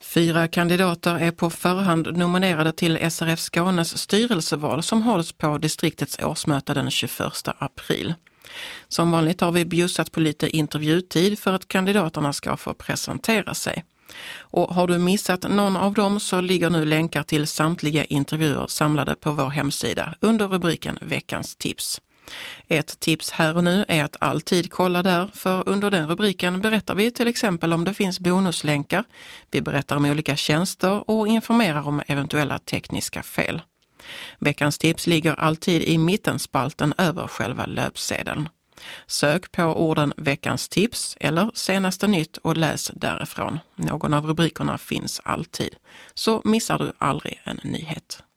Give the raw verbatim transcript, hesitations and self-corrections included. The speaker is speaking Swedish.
Fyra kandidater är på förhand nominerade till S R F Skånes styrelseval som hålls på distriktets årsmöte den tjugoförsta april. Som vanligt har vi bjussat på lite intervjutid för att kandidaterna ska få presentera sig. Och har du missat någon av dem så ligger nu länkar till samtliga intervjuer samlade på vår hemsida under rubriken Veckans tips. Ett tips här och nu är att alltid kolla där, för under den rubriken berättar vi till exempel om det finns bonuslänkar, vi berättar om olika tjänster och informerar om eventuella tekniska fel. Veckans tips ligger alltid i mittenspalten över själva löpsedeln. Sök på orden Veckans tips eller Senaste nytt och läs därifrån. Någon av rubrikerna finns alltid, så missar du aldrig en nyhet.